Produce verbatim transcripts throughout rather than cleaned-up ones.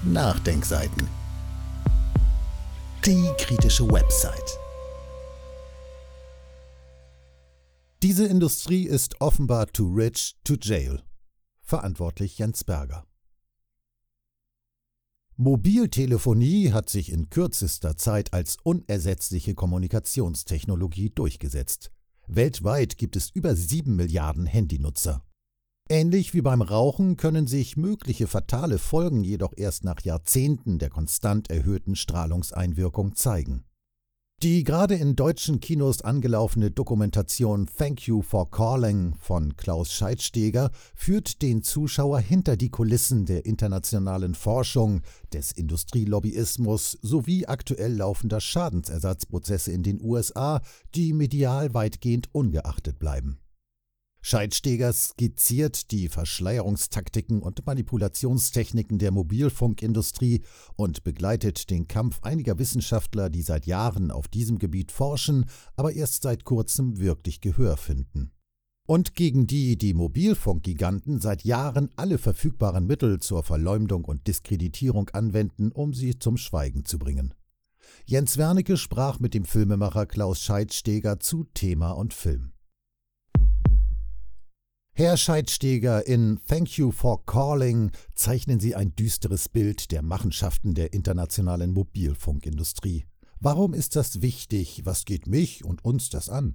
Nachdenkseiten. Die kritische Website. Diese Industrie ist offenbar too rich to jail. Verantwortlich Jens Berger. Mobiltelefonie hat sich in kürzester Zeit als unersetzliche Kommunikationstechnologie durchgesetzt. Weltweit gibt es über sieben Milliarden Handynutzer. Ähnlich wie beim Rauchen können sich mögliche fatale Folgen jedoch erst nach Jahrzehnten der konstant erhöhten Strahlungseinwirkung zeigen. Die gerade in deutschen Kinos angelaufene Dokumentation Thank You for Calling von Klaus Scheidsteger führt den Zuschauer hinter die Kulissen der internationalen Forschung, des Industrielobbyismus sowie aktuell laufender Schadensersatzprozesse in den U S A, die medial weitgehend ungeachtet bleiben. Scheidsteger skizziert die Verschleierungstaktiken und Manipulationstechniken der Mobilfunkindustrie und begleitet den Kampf einiger Wissenschaftler, die seit Jahren auf diesem Gebiet forschen, aber erst seit kurzem wirklich Gehör finden. Und gegen die die Mobilfunkgiganten seit Jahren alle verfügbaren Mittel zur Verleumdung und Diskreditierung anwenden, um sie zum Schweigen zu bringen. Jens Wernicke sprach mit dem Filmemacher Klaus Scheidsteger zu Thema und Film. Herr Scheidsteger, in Thank You for Calling zeichnen Sie ein düsteres Bild der Machenschaften der internationalen Mobilfunkindustrie. Warum ist das wichtig? Was geht mich und uns das an?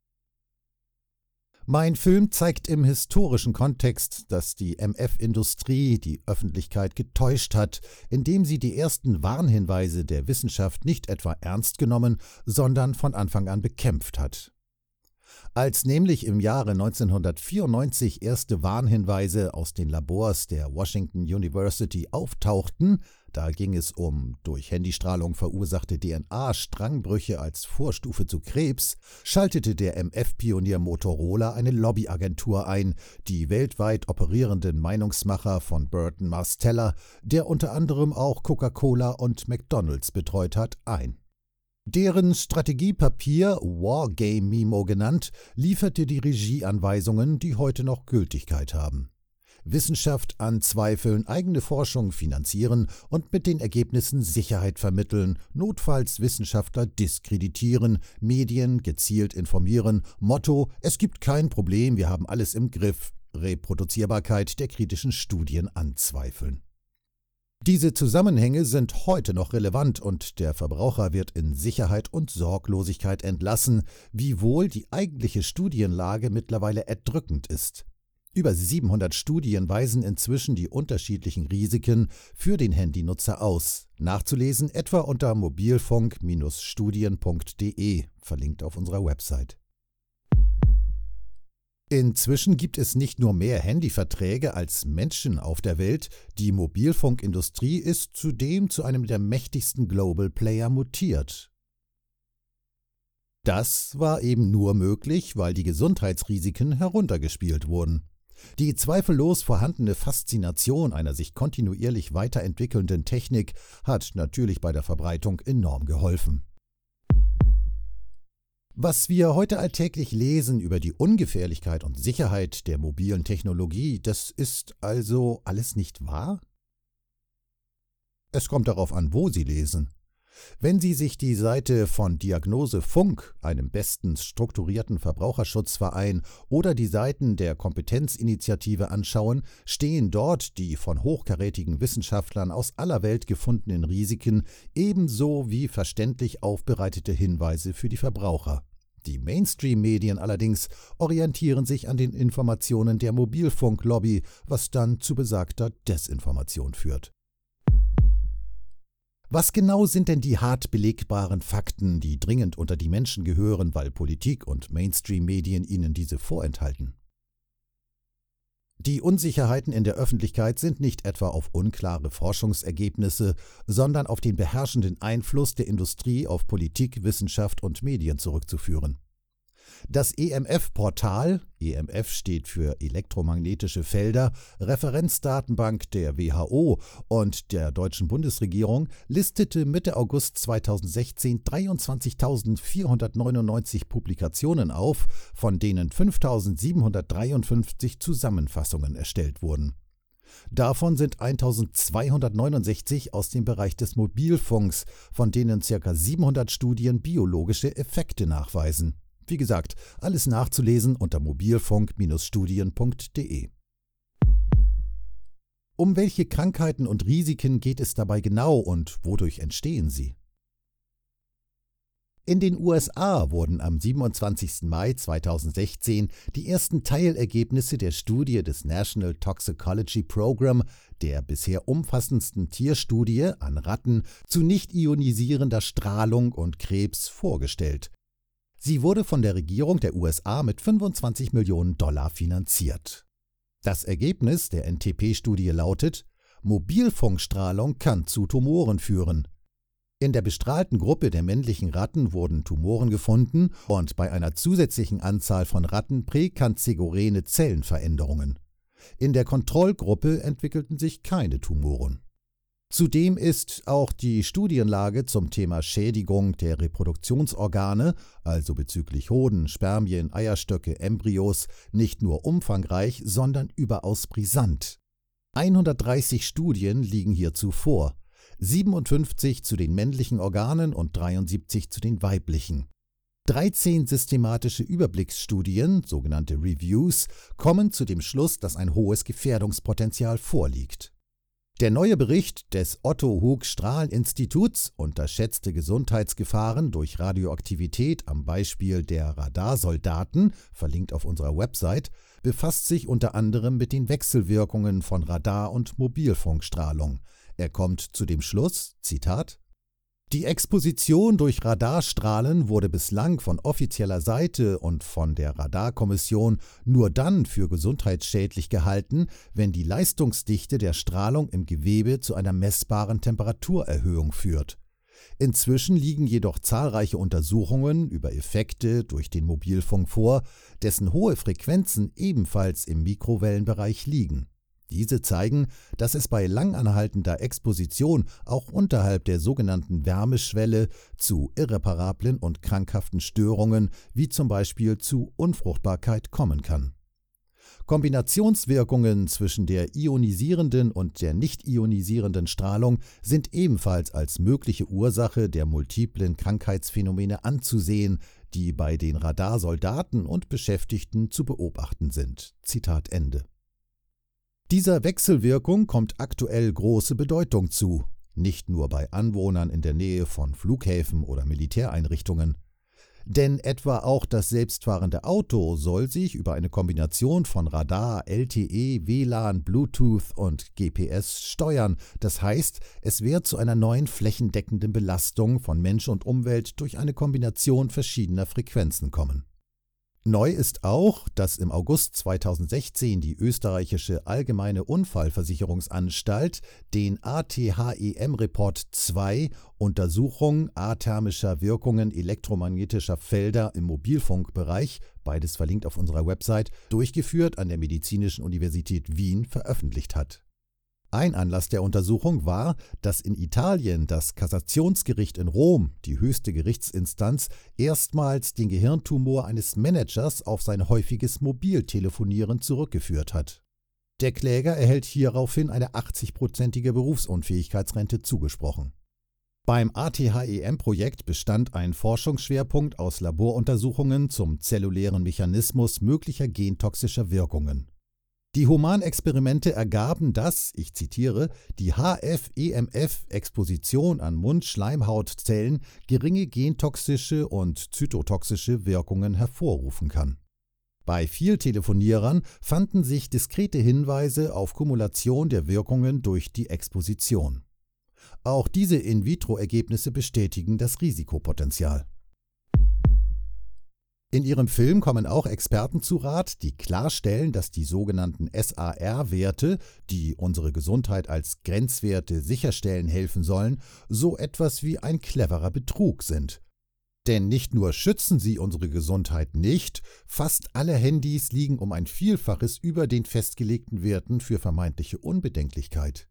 Mein Film zeigt im historischen Kontext, dass die M F-Industrie die Öffentlichkeit getäuscht hat, indem sie die ersten Warnhinweise der Wissenschaft nicht etwa ernst genommen, sondern von Anfang an bekämpft hat. Als nämlich im Jahre neunzehnhundertvierundneunzig erste Warnhinweise aus den Labors der Washington University auftauchten, da ging es um durch Handystrahlung verursachte D N A-Strangbrüche als Vorstufe zu Krebs, schaltete der M F-Pionier Motorola eine Lobbyagentur ein, die weltweit operierenden Meinungsmacher von Burton Marsteller, der unter anderem auch Coca-Cola und McDonald's betreut hat, ein. Deren Strategiepapier, Wargame Memo genannt, lieferte die Regieanweisungen, die heute noch Gültigkeit haben. Wissenschaft anzweifeln, eigene Forschung finanzieren und mit den Ergebnissen Sicherheit vermitteln, notfalls Wissenschaftler diskreditieren, Medien gezielt informieren, Motto: Es gibt kein Problem, wir haben alles im Griff, Reproduzierbarkeit der kritischen Studien anzweifeln. Diese Zusammenhänge sind heute noch relevant und der Verbraucher wird in Sicherheit und Sorglosigkeit entlassen, wiewohl die eigentliche Studienlage mittlerweile erdrückend ist. Über siebenhundert Studien weisen inzwischen die unterschiedlichen Risiken für den Handynutzer aus. Nachzulesen etwa unter mobilfunk Bindestrich studien Punkt de, verlinkt auf unserer Website. Inzwischen gibt es nicht nur mehr Handyverträge als Menschen auf der Welt, die Mobilfunkindustrie ist zudem zu einem der mächtigsten Global Player mutiert. Das war eben nur möglich, weil die Gesundheitsrisiken heruntergespielt wurden. Die zweifellos vorhandene Faszination einer sich kontinuierlich weiterentwickelnden Technik hat natürlich bei der Verbreitung enorm geholfen. Was wir heute alltäglich lesen über die Ungefährlichkeit und Sicherheit der mobilen Technologie, das ist also alles nicht wahr? Es kommt darauf an, wo Sie lesen. Wenn Sie sich die Seite von Diagnose Funk, einem bestens strukturierten Verbraucherschutzverein, oder die Seiten der Kompetenzinitiative anschauen, stehen dort die von hochkarätigen Wissenschaftlern aus aller Welt gefundenen Risiken ebenso wie verständlich aufbereitete Hinweise für die Verbraucher. Die Mainstream-Medien allerdings orientieren sich an den Informationen der Mobilfunklobby, was dann zu besagter Desinformation führt. Was genau sind denn die hart belegbaren Fakten, die dringend unter die Menschen gehören, weil Politik und Mainstream-Medien ihnen diese vorenthalten? Die Unsicherheiten in der Öffentlichkeit sind nicht etwa auf unklare Forschungsergebnisse, sondern auf den beherrschenden Einfluss der Industrie auf Politik, Wissenschaft und Medien zurückzuführen. Das E M F-Portal, E M F steht für elektromagnetische Felder, Referenzdatenbank der W H O und der deutschen Bundesregierung, listete Mitte August zweitausendsechzehn dreiundzwanzigtausendvierhundertneunundneunzig Publikationen auf, von denen fünftausendsiebenhundertdreiundfünfzig Zusammenfassungen erstellt wurden. Davon sind eintausendzweihundertneunundsechzig aus dem Bereich des Mobilfunks, von denen ca. siebenhundert Studien biologische Effekte nachweisen. Wie gesagt, alles nachzulesen unter mobilfunk Studien punkt de. Um welche Krankheiten und Risiken geht es dabei genau und wodurch entstehen sie? In den U S A wurden am siebenundzwanzigsten Mai zweitausendsechzehn die ersten Teilergebnisse der Studie des National Toxicology Program, der bisher umfassendsten Tierstudie an Ratten zu nicht ionisierender Strahlung und Krebs, vorgestellt. Sie wurde von der Regierung der U S A mit fünfundzwanzig Millionen Dollar finanziert. Das Ergebnis der N T P-Studie lautet: Mobilfunkstrahlung kann zu Tumoren führen. In der bestrahlten Gruppe der männlichen Ratten wurden Tumoren gefunden und bei einer zusätzlichen Anzahl von Ratten präkanzerogene Zellenveränderungen. In der Kontrollgruppe entwickelten sich keine Tumoren. Zudem ist auch die Studienlage zum Thema Schädigung der Reproduktionsorgane, also bezüglich Hoden, Spermien, Eierstöcke, Embryos, nicht nur umfangreich, sondern überaus brisant. hundertdreißig Studien liegen hierzu vor. siebenundfünfzig zu den männlichen Organen und dreiundsiebzig zu den weiblichen. dreizehn systematische Überblicksstudien, sogenannte Reviews, kommen zu dem Schluss, dass ein hohes Gefährdungspotenzial vorliegt. Der neue Bericht des Otto-Hug-Strahlen-Instituts Unterschätzte Gesundheitsgefahren durch Radioaktivität am Beispiel der Radarsoldaten, verlinkt auf unserer Website, befasst sich unter anderem mit den Wechselwirkungen von Radar- und Mobilfunkstrahlung. Er kommt zu dem Schluss, Zitat: Die Exposition durch Radarstrahlen wurde bislang von offizieller Seite und von der Radarkommission nur dann für gesundheitsschädlich gehalten, wenn die Leistungsdichte der Strahlung im Gewebe zu einer messbaren Temperaturerhöhung führt. Inzwischen liegen jedoch zahlreiche Untersuchungen über Effekte durch den Mobilfunk vor, dessen hohe Frequenzen ebenfalls im Mikrowellenbereich liegen. Diese zeigen, dass es bei langanhaltender Exposition auch unterhalb der sogenannten Wärmeschwelle zu irreparablen und krankhaften Störungen wie zum Beispiel zu Unfruchtbarkeit kommen kann. Kombinationswirkungen zwischen der ionisierenden und der nicht ionisierenden Strahlung sind ebenfalls als mögliche Ursache der multiplen Krankheitsphänomene anzusehen, die bei den Radarsoldaten und Beschäftigten zu beobachten sind. Zitat Ende. Dieser Wechselwirkung kommt aktuell große Bedeutung zu, nicht nur bei Anwohnern in der Nähe von Flughäfen oder Militäreinrichtungen. Denn etwa auch das selbstfahrende Auto soll sich über eine Kombination von Radar, L T E, W L A N, Bluetooth und G P S steuern. Das heißt, es wird zu einer neuen flächendeckenden Belastung von Mensch und Umwelt durch eine Kombination verschiedener Frequenzen kommen. Neu ist auch, dass im August zweitausendsechzehn die österreichische Allgemeine Unfallversicherungsanstalt den A T H E M-Report zwei Untersuchung athermischer Wirkungen elektromagnetischer Felder im Mobilfunkbereich, beides verlinkt auf unserer Website, durchgeführt an der Medizinischen Universität Wien veröffentlicht hat. Ein Anlass der Untersuchung war, dass in Italien das Kassationsgericht in Rom, die höchste Gerichtsinstanz, erstmals den Gehirntumor eines Managers auf sein häufiges Mobiltelefonieren zurückgeführt hat. Der Kläger erhält hieraufhin eine achtzigprozentige Berufsunfähigkeitsrente zugesprochen. Beim A T H E M-Projekt bestand ein Forschungsschwerpunkt aus Laboruntersuchungen zum zellulären Mechanismus möglicher gentoxischer Wirkungen. Die Humanexperimente ergaben, dass, ich zitiere, die H F E M F-Exposition an Mundschleimhautzellen geringe gentoxische und zytotoxische Wirkungen hervorrufen kann. Bei Vieltelefonierern fanden sich diskrete Hinweise auf Kumulation der Wirkungen durch die Exposition. Auch diese In-vitro-Ergebnisse bestätigen das Risikopotenzial. In ihrem Film kommen auch Experten zu Rat, die klarstellen, dass die sogenannten S A R-Werte, die unsere Gesundheit als Grenzwerte sicherstellen helfen sollen, so etwas wie ein cleverer Betrug sind. Denn nicht nur schützen sie unsere Gesundheit nicht, fast alle Handys liegen um ein Vielfaches über den festgelegten Werten für vermeintliche Unbedenklichkeit.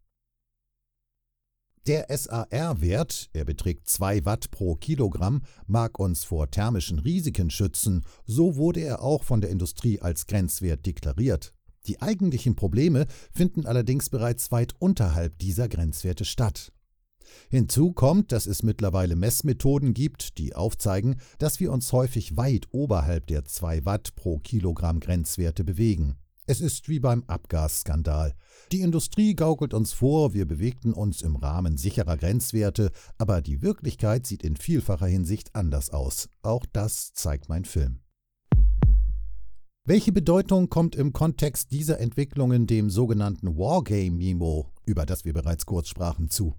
Der S A R-Wert, er beträgt zwei Watt pro Kilogramm, mag uns vor thermischen Risiken schützen, so wurde er auch von der Industrie als Grenzwert deklariert. Die eigentlichen Probleme finden allerdings bereits weit unterhalb dieser Grenzwerte statt. Hinzu kommt, dass es mittlerweile Messmethoden gibt, die aufzeigen, dass wir uns häufig weit oberhalb der zwei Watt pro Kilogramm Grenzwerte bewegen. Es ist wie beim Abgasskandal. Die Industrie gaukelt uns vor, wir bewegten uns im Rahmen sicherer Grenzwerte, aber die Wirklichkeit sieht in vielfacher Hinsicht anders aus. Auch das zeigt mein Film. Welche Bedeutung kommt im Kontext dieser Entwicklungen dem sogenannten Wargame-Memo, über das wir bereits kurz sprachen, zu?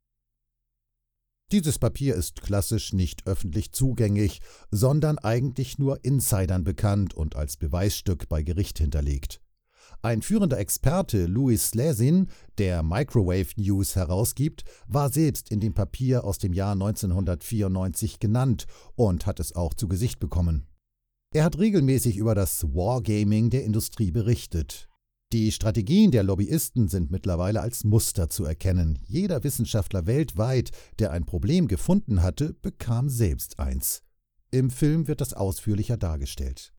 Dieses Papier ist klassisch nicht öffentlich zugänglich, sondern eigentlich nur Insidern bekannt und als Beweisstück bei Gericht hinterlegt. Ein führender Experte, Louis Slezin, der Microwave News herausgibt, war selbst in dem Papier aus dem Jahr neunzehnhundertvierundneunzig genannt und hat es auch zu Gesicht bekommen. Er hat regelmäßig über das Wargaming der Industrie berichtet. Die Strategien der Lobbyisten sind mittlerweile als Muster zu erkennen. Jeder Wissenschaftler weltweit, der ein Problem gefunden hatte, bekam selbst eins. Im Film wird das ausführlicher dargestellt.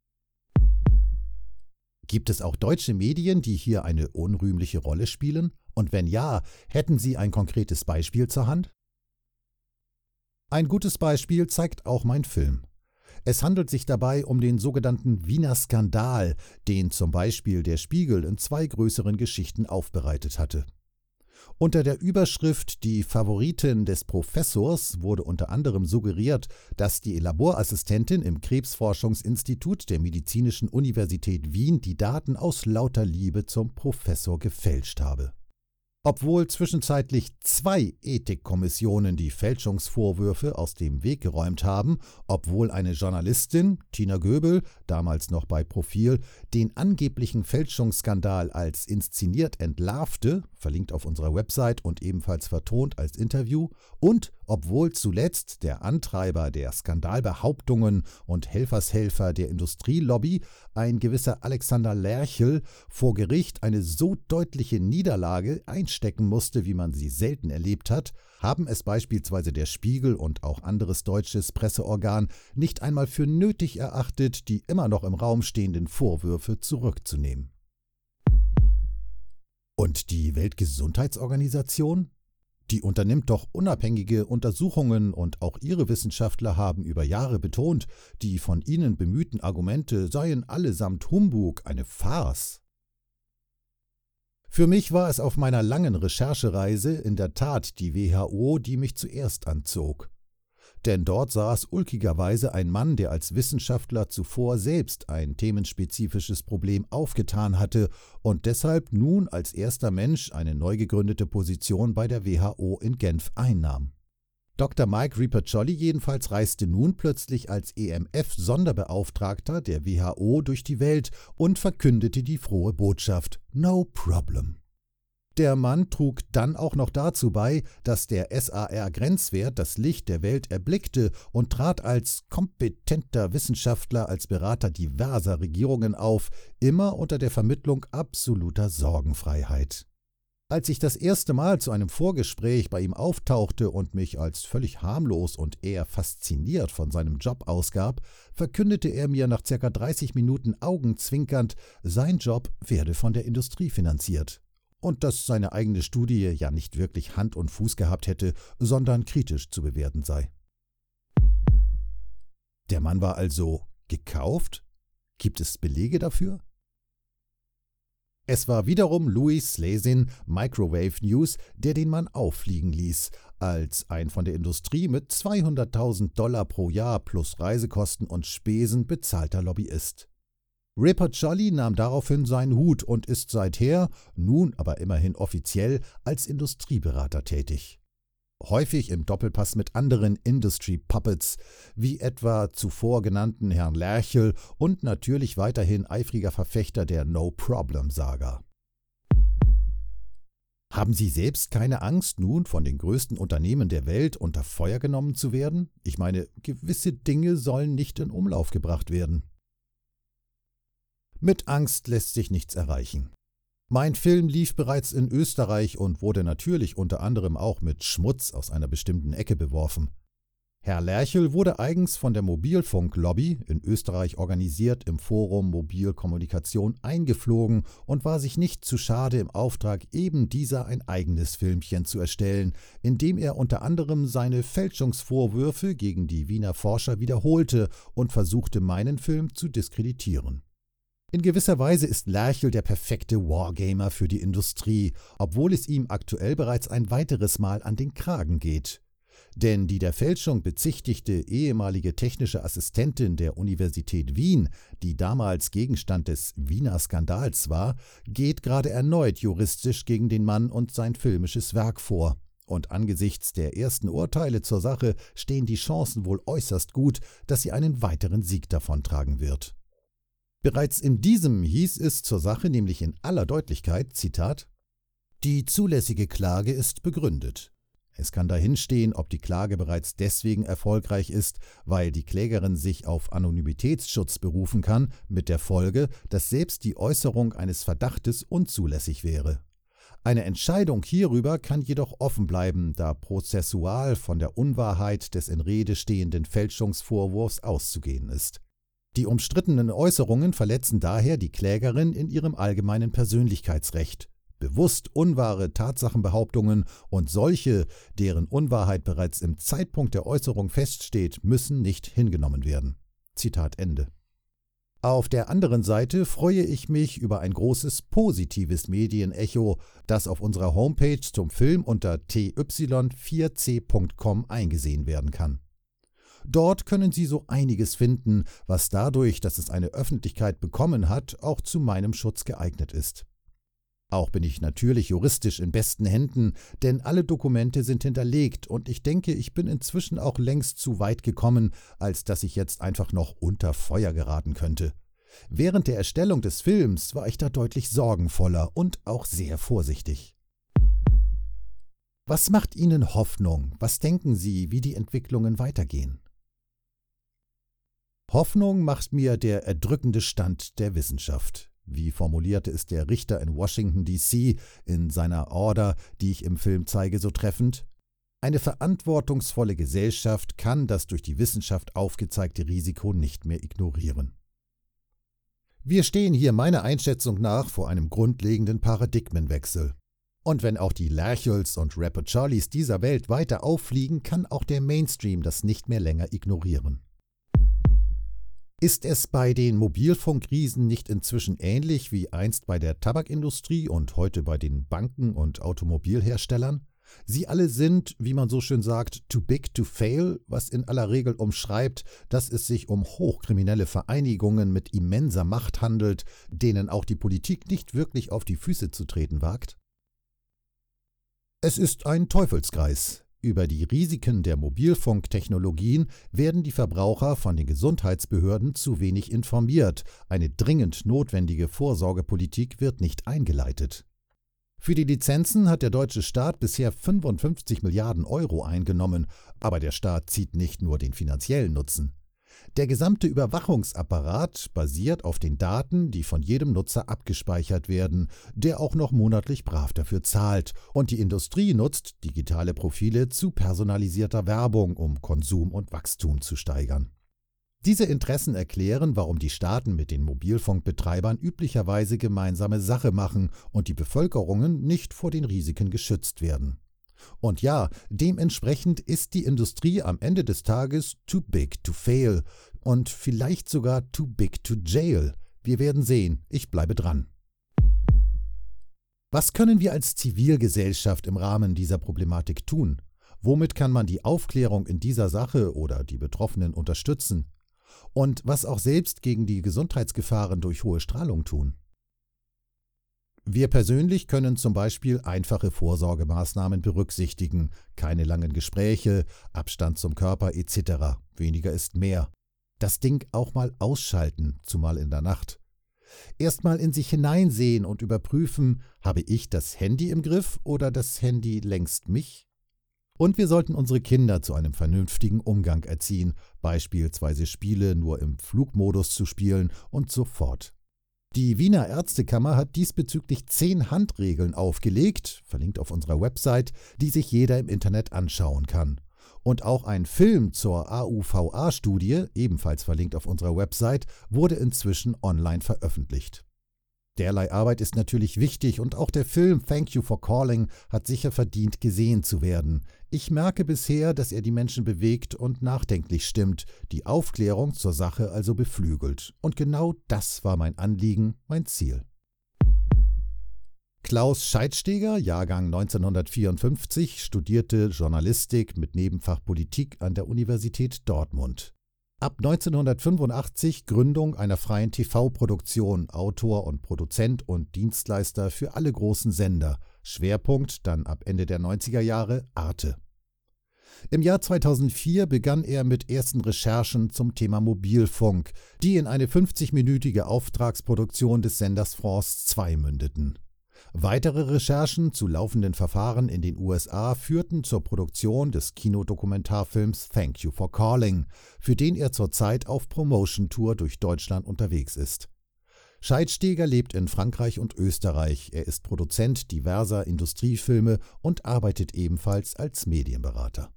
Gibt es auch deutsche Medien, die hier eine unrühmliche Rolle spielen? Und wenn ja, hätten Sie ein konkretes Beispiel zur Hand? Ein gutes Beispiel zeigt auch mein Film. Es handelt sich dabei um den sogenannten Wiener Skandal, den zum Beispiel der Spiegel in zwei größeren Geschichten aufbereitet hatte. Unter der Überschrift »Die Favoritin des Professors« wurde unter anderem suggeriert, dass die Laborassistentin im Krebsforschungsinstitut der Medizinischen Universität Wien die Daten aus lauter Liebe zum Professor gefälscht habe. Obwohl zwischenzeitlich zwei Ethikkommissionen die Fälschungsvorwürfe aus dem Weg geräumt haben, obwohl eine Journalistin, Tina Göbel, damals noch bei Profil, den angeblichen Fälschungsskandal als inszeniert entlarvte, verlinkt auf unserer Website und ebenfalls vertont als Interview, und obwohl zuletzt der Antreiber der Skandalbehauptungen und Helfershelfer der Industrielobby, ein gewisser Alexander Lerchel, vor Gericht eine so deutliche Niederlage einstecken musste, wie man sie selten erlebt hat, haben es beispielsweise der Spiegel und auch anderes deutsches Presseorgan nicht einmal für nötig erachtet, die immer noch im Raum stehenden Vorwürfe zurückzunehmen. Und die Weltgesundheitsorganisation? Die unternimmt doch unabhängige Untersuchungen und auch ihre Wissenschaftler haben über Jahre betont, die von ihnen bemühten Argumente seien allesamt Humbug, eine Farce. Für mich war es auf meiner langen Recherchereise in der Tat die W H O, die mich zuerst anzog. Denn dort saß ulkigerweise ein Mann, der als Wissenschaftler zuvor selbst ein themenspezifisches Problem aufgetan hatte und deshalb nun als erster Mensch eine neu gegründete Position bei der W H O in Genf einnahm. Doktor Mike Rippercioli jedenfalls reiste nun plötzlich als E M F-Sonderbeauftragter der W H O durch die Welt und verkündete die frohe Botschaft: No problem. Der Mann trug dann auch noch dazu bei, dass der S A R-Grenzwert das Licht der Welt erblickte und trat als kompetenter Wissenschaftler als Berater diverser Regierungen auf, immer unter der Vermittlung absoluter Sorgenfreiheit. Als ich das erste Mal zu einem Vorgespräch bei ihm auftauchte und mich als völlig harmlos und eher fasziniert von seinem Job ausgab, verkündete er mir nach ca. dreißig Minuten augenzwinkernd, sein Job werde von der Industrie finanziert. Und dass seine eigene Studie ja nicht wirklich Hand und Fuß gehabt hätte, sondern kritisch zu bewerten sei. Der Mann war also gekauft? Gibt es Belege dafür? Es war wiederum Louis Slezin, Microwave News, der den Mann auffliegen ließ, als ein von der Industrie mit zweihunderttausend Dollar pro Jahr plus Reisekosten und Spesen bezahlter Lobbyist. Rippercioli nahm daraufhin seinen Hut und ist seither, nun aber immerhin offiziell, als Industrieberater tätig. Häufig im Doppelpass mit anderen Industry-Puppets, wie etwa zuvor genannten Herrn Lerchel und natürlich weiterhin eifriger Verfechter der No-Problem-Saga. Haben Sie selbst keine Angst, nun von den größten Unternehmen der Welt unter Feuer genommen zu werden? Ich meine, gewisse Dinge sollen nicht in Umlauf gebracht werden. Mit Angst lässt sich nichts erreichen. Mein Film lief bereits in Österreich und wurde natürlich unter anderem auch mit Schmutz aus einer bestimmten Ecke beworfen. Herr Lerchel wurde eigens von der Mobilfunklobby, in Österreich organisiert im Forum Mobilkommunikation, eingeflogen und war sich nicht zu schade, im Auftrag eben dieser ein eigenes Filmchen zu erstellen, in dem er unter anderem seine Fälschungsvorwürfe gegen die Wiener Forscher wiederholte und versuchte, meinen Film zu diskreditieren. In gewisser Weise ist Lerchel der perfekte Wargamer für die Industrie, obwohl es ihm aktuell bereits ein weiteres Mal an den Kragen geht. Denn die der Fälschung bezichtigte ehemalige technische Assistentin der Universität Wien, die damals Gegenstand des Wiener Skandals war, geht gerade erneut juristisch gegen den Mann und sein filmisches Werk vor. Und angesichts der ersten Urteile zur Sache stehen die Chancen wohl äußerst gut, dass sie einen weiteren Sieg davontragen wird. Bereits in diesem hieß es zur Sache nämlich in aller Deutlichkeit, Zitat: »Die zulässige Klage ist begründet. Es kann dahinstehen, ob die Klage bereits deswegen erfolgreich ist, weil die Klägerin sich auf Anonymitätsschutz berufen kann, mit der Folge, dass selbst die Äußerung eines Verdachtes unzulässig wäre. Eine Entscheidung hierüber kann jedoch offen bleiben, da prozessual von der Unwahrheit des in Rede stehenden Fälschungsvorwurfs auszugehen ist. Die umstrittenen Äußerungen verletzen daher die Klägerin in ihrem allgemeinen Persönlichkeitsrecht. Bewusst unwahre Tatsachenbehauptungen und solche, deren Unwahrheit bereits im Zeitpunkt der Äußerung feststeht, müssen nicht hingenommen werden.« Zitat Ende. Auf der anderen Seite freue ich mich über ein großes positives Medienecho, das auf unserer Homepage zum Film unter t y vier c punkt com eingesehen werden kann. Dort können Sie so einiges finden, was dadurch, dass es eine Öffentlichkeit bekommen hat, auch zu meinem Schutz geeignet ist. Auch bin ich natürlich juristisch in besten Händen, denn alle Dokumente sind hinterlegt und ich denke, ich bin inzwischen auch längst zu weit gekommen, als dass ich jetzt einfach noch unter Feuer geraten könnte. Während der Erstellung des Films war ich da deutlich sorgenvoller und auch sehr vorsichtig. Was macht Ihnen Hoffnung? Was denken Sie, wie die Entwicklungen weitergehen? Hoffnung macht mir der erdrückende Stand der Wissenschaft. Wie formulierte es der Richter in Washington D C in seiner Order, die ich im Film zeige, so treffend: Eine verantwortungsvolle Gesellschaft kann das durch die Wissenschaft aufgezeigte Risiko nicht mehr ignorieren. Wir stehen hier meiner Einschätzung nach vor einem grundlegenden Paradigmenwechsel. Und wenn auch die Lerchels und Rapper Charlies dieser Welt weiter auffliegen, kann auch der Mainstream das nicht mehr länger ignorieren. Ist es bei den Mobilfunkriesen nicht inzwischen ähnlich wie einst bei der Tabakindustrie und heute bei den Banken und Automobilherstellern? Sie alle sind, wie man so schön sagt, too big to fail, was in aller Regel umschreibt, dass es sich um hochkriminelle Vereinigungen mit immenser Macht handelt, denen auch die Politik nicht wirklich auf die Füße zu treten wagt. Es ist ein Teufelskreis. Über die Risiken der Mobilfunktechnologien werden die Verbraucher von den Gesundheitsbehörden zu wenig informiert. Eine dringend notwendige Vorsorgepolitik wird nicht eingeleitet. Für die Lizenzen hat der deutsche Staat bisher fünfundfünfzig Milliarden Euro eingenommen, aber der Staat zieht nicht nur den finanziellen Nutzen. Der gesamte Überwachungsapparat basiert auf den Daten, die von jedem Nutzer abgespeichert werden, der auch noch monatlich brav dafür zahlt, und die Industrie nutzt digitale Profile zu personalisierter Werbung, um Konsum und Wachstum zu steigern. Diese Interessen erklären, warum die Staaten mit den Mobilfunkbetreibern üblicherweise gemeinsame Sache machen und die Bevölkerungen nicht vor den Risiken geschützt werden. Und ja, dementsprechend ist die Industrie am Ende des Tages too big to fail und vielleicht sogar too big to jail. Wir werden sehen, ich bleibe dran. Was können wir als Zivilgesellschaft im Rahmen dieser Problematik tun? Womit kann man die Aufklärung in dieser Sache oder die Betroffenen unterstützen? Und was auch selbst gegen die Gesundheitsgefahren durch hohe Strahlung tun? Wir persönlich können zum Beispiel einfache Vorsorgemaßnahmen berücksichtigen, keine langen Gespräche, Abstand zum Körper et cetera. Weniger ist mehr. Das Ding auch mal ausschalten, zumal in der Nacht. Erstmal in sich hineinsehen und überprüfen, habe ich das Handy im Griff oder das Handy längst mich? Und wir sollten unsere Kinder zu einem vernünftigen Umgang erziehen, beispielsweise Spiele nur im Flugmodus zu spielen und so fort. Die Wiener Ärztekammer hat diesbezüglich zehn Handregeln aufgelegt, verlinkt auf unserer Website, die sich jeder im Internet anschauen kann. Und auch ein Film zur A U V A-Studie, ebenfalls verlinkt auf unserer Website, wurde inzwischen online veröffentlicht. Derlei Arbeit ist natürlich wichtig und auch der Film Thank You for Calling hat sicher verdient, gesehen zu werden. Ich merke bisher, dass er die Menschen bewegt und nachdenklich stimmt, die Aufklärung zur Sache also beflügelt. Und genau das war mein Anliegen, mein Ziel. Klaus Scheidsteger, Jahrgang neunzehnhundertvierundfünfzig, studierte Journalistik mit Nebenfach Politik an der Universität Dortmund. Ab neunzehnhundertfünfundachtzig Gründung einer freien T V-Produktion, Autor und Produzent und Dienstleister für alle großen Sender. Schwerpunkt dann ab Ende der neunziger Jahre Arte. Im Jahr zweitausendvier begann er mit ersten Recherchen zum Thema Mobilfunk, die in eine fünfzigminütige Auftragsproduktion des Senders France zwei mündeten. Weitere Recherchen zu laufenden Verfahren in den U S A führten zur Produktion des Kinodokumentarfilms Thank You for Calling, für den er zurzeit auf Promotion-Tour durch Deutschland unterwegs ist. Scheidsteger lebt in Frankreich und Österreich. Er ist Produzent diverser Industriefilme und arbeitet ebenfalls als Medienberater.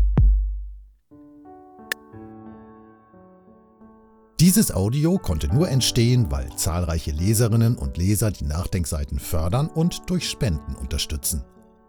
Dieses Audio konnte nur entstehen, weil zahlreiche Leserinnen und Leser die Nachdenkseiten fördern und durch Spenden unterstützen.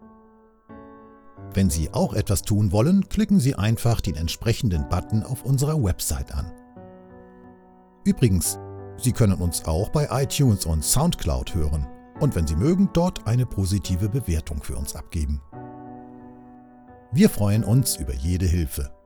Wenn Sie auch etwas tun wollen, klicken Sie einfach den entsprechenden Button auf unserer Website an. Übrigens, Sie können uns auch bei iTunes und Soundcloud hören und wenn Sie mögen, dort eine positive Bewertung für uns abgeben. Wir freuen uns über jede Hilfe.